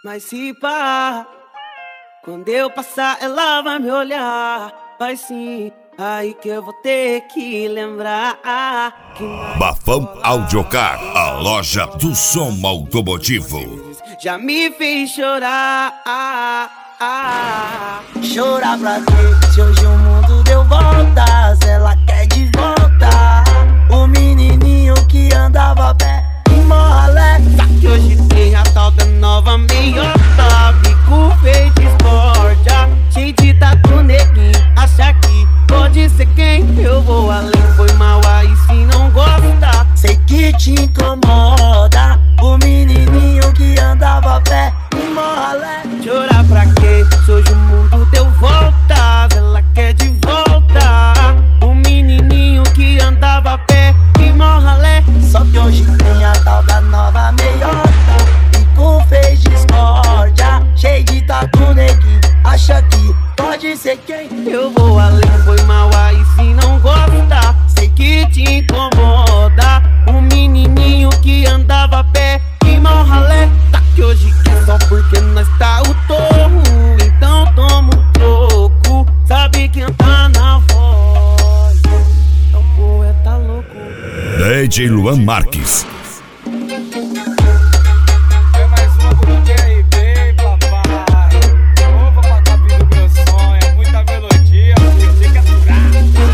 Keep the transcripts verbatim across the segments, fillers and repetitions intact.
Mas se pá, quando eu passar ela vai me olhar. Vai sim, aí que eu vou ter que lembrar que Bafão Audiocar, a loja do som automotivo. já me fez chorar. Chorar pra quê? Se hoje o mundo deu voltas, ela quer de volta o menininho que andava a pé em Morralé. Só que hoje tem a tal da nova meiota, bico feio de discórdia, cheio de tatu neguinho, acha que pode ser quem? Eu vou além, foi mal aí se não gosta. Sei que te incomoda o menininho que andava a pé em Morralé. Chorar pra quê? Se hoje o mundo deu voltas, ela quer de volta o menininho que andava a pé em Morralé. Só que hoje tem a tal da nova meiota, bico fez discórdia, cheio de tatu neguinho, acha que pode ser quem? Eu vou além, foi mal aí se não gosta. Sei que te incomoda o menininho que andava a pé em Morralé. Tá que hoje quer só porque nós tá o torro, então toma um troco. Sabe quem tá na voz? É o poeta louco. D J Luan Marques. É mais uma do D J B, papai. Ouva pra caber do meu sonho. É muita melodia, filho. Tem que aturar.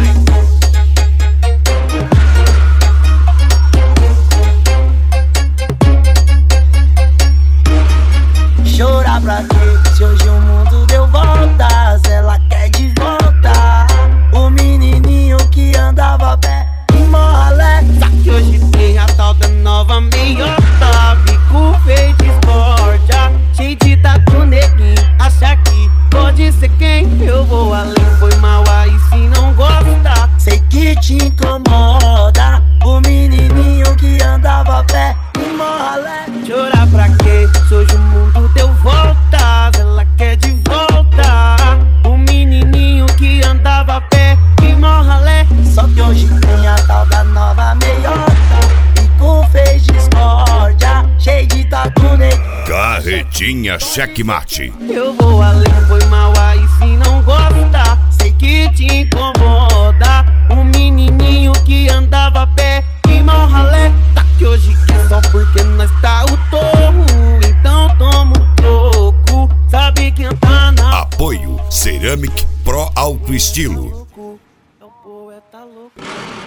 Chorar pra quê? Se hoje o mundo deu voltas, ela quer de volta o menininho que andava a pé em Morralé. Só que hoje tem a tal da nova meiota, bico feio de discórdia, cheio de tatu neguinho, acha que pode ser quem? Eu vou além, foi mal aí se não gosta. Sei que te incomoda o menininho que andava a pé em Morralé. Chorar pra quê? Se hoje o mundo deu voltas, ela quer de volta o menininho que andava a pé em Morralé. Só que hoje tem a tal da nova meiota, bico fez discórdia, cheio de tatu neguinho. Carretinha Checkmate. Eu vou além, foi mal aí se não gosta. Sei que te incomoda o menininho que andava a pé em Morralé. Tá que hoje quer só porque nós tá o torro, então toma um troco. Sabe quem tá na Apoio Ceramic Pro Alto Estilo. louco? É o poeta louco.